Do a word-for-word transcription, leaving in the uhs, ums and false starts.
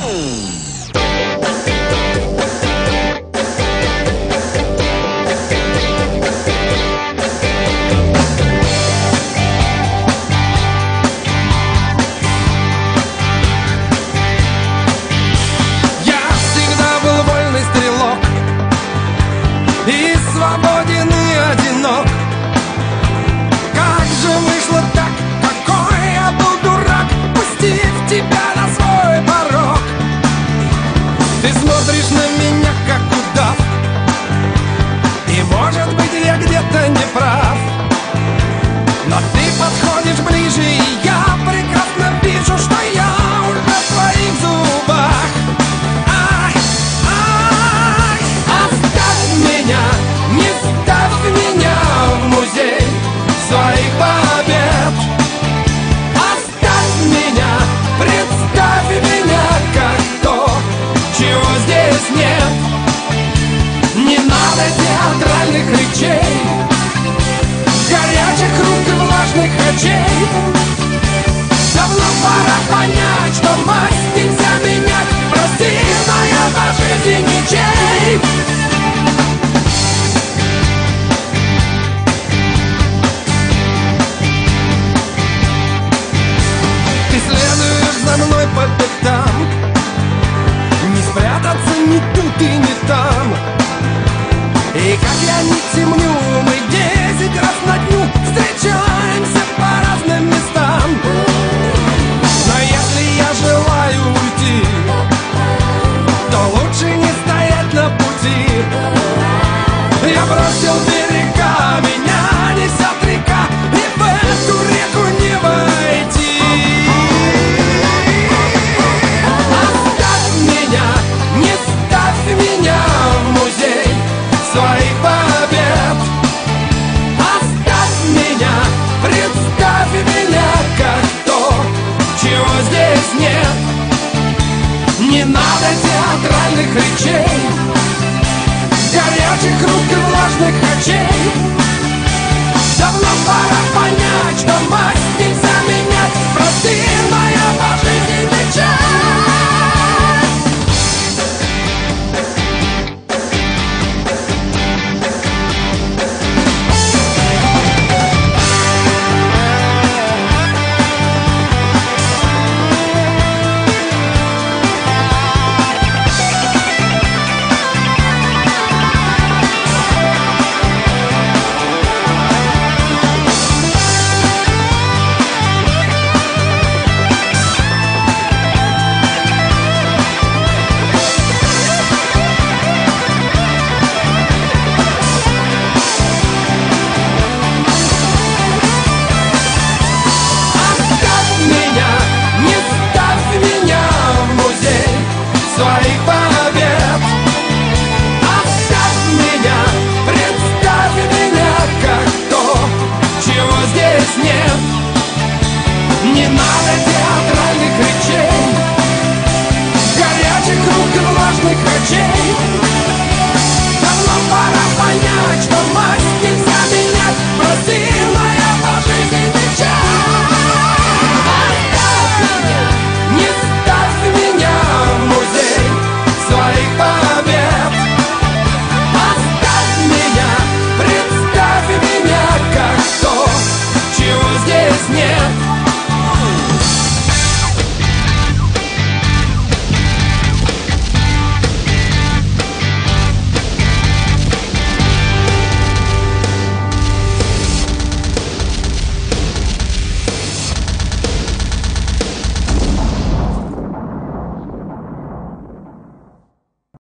И свободен и одинок. Как же вышло так, какой я был дурак, пустив тебя на свой порог. Ты смотришь на меня, как удав, и может быть я где-то не прав, но ты подходишь ближе, и я прекрасно вижу, что я уже в твоих зубах. Ай, ай, оставь меня, не ставь меня в музей своих побед. Оставь меня, представь меня как то, чего здесь нет. Не надо театральных речей, горячих рук и влажных очей. Давно пора понять, что масть нельзя менять. Прости, но я по жизни ничей. Ты следуешь за мной по пятам, не спрятаться ни тут и ни там. И как я не темню, мы десять раз на дню встречаемся по разным местам. Но если я желаю уйти, то лучше не стоять на пути. Я бросил берега, меня несет река, и в эту реку не войти. Оставь меня, не ставь меня в музей своих побед. Оставь меня, представь меня как то, чего здесь нет. Не надо театральных речей, горячих рук и влажных очей. Давно пора понять, что масть не